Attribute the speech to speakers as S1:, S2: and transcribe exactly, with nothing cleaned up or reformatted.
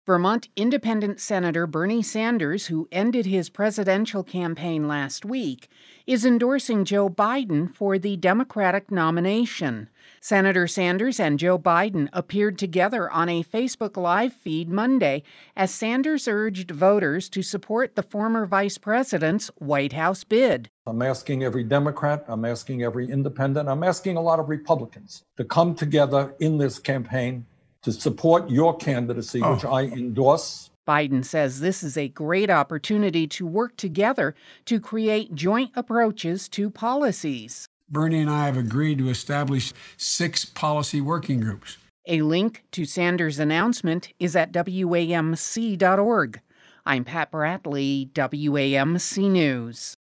S1: Vermont Independent Senator Bernie Sanders, who ended his presidential campaign last week, is endorsing Joe Biden for the Democratic nomination. Senator Sanders and Joe Biden appeared together on a Facebook Live feed Monday as Sanders urged voters to support the former vice president's White House bid.
S2: I'm asking every Democrat, I'm asking every independent, I'm asking a lot of Republicans to come together in this campaign to support your candidacy, oh. which I endorse.
S1: Biden says this is a great opportunity to work together to create joint approaches to policies.
S3: Bernie and I have agreed to establish six policy working groups.
S1: A link to Sanders' announcement is at W A M C dot org. I'm Pat Bradley, W A M C News.